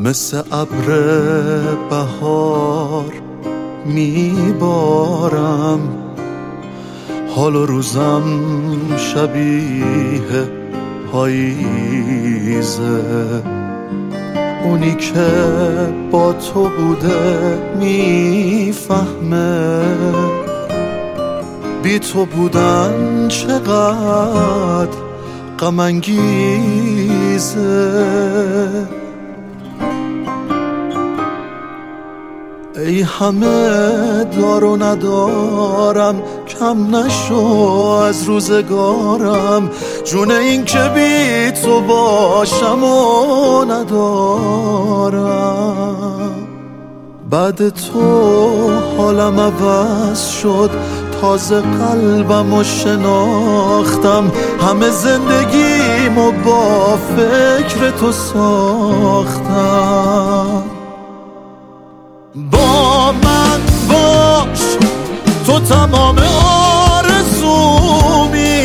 مثل ابر بهار میبارم، حال و روزم شبیه پاییزه. اونی که با تو بوده میفهمه بی تو بودن چقدر غم انگیزه. ای همه دار و ندارم، کم نشو از روزگارم، جون این که بی تو باشم و ندارم. بعد تو حالم عوض شد، تازه قلبمو شناختم، همه زندگیمو با فکر تو ساختم. با من باش تو تمام آرزومی،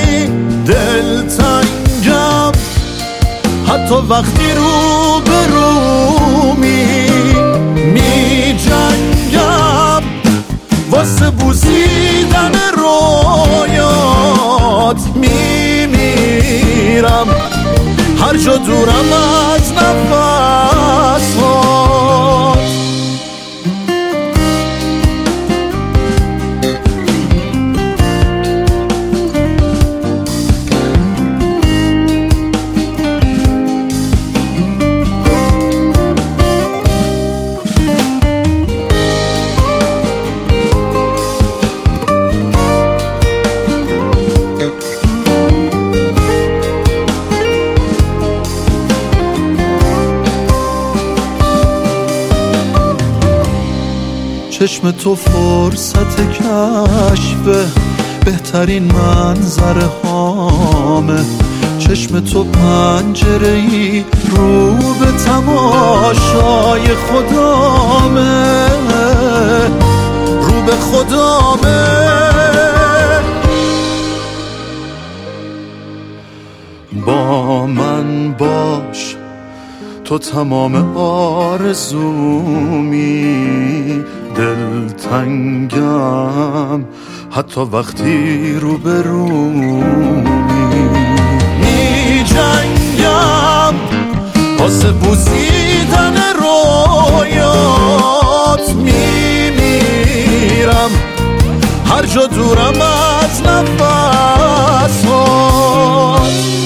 دلتنگم حتی وقتی رو به رومی، می جنگم واسه بوسیدن رویات، می میرم هر جا دورم از نفسات. چشم تو فرصت کشف بهترین منظره هامه، چشم تو پنجره‌ای رو به تماشای خدامه، رو به خدامه. با من باش تو تمام آرزومی، دلتنگم حتی وقتی رو به رومی، می جنگم واسه بوسیدن رویات، می میرم هر جا دورم از نفسات.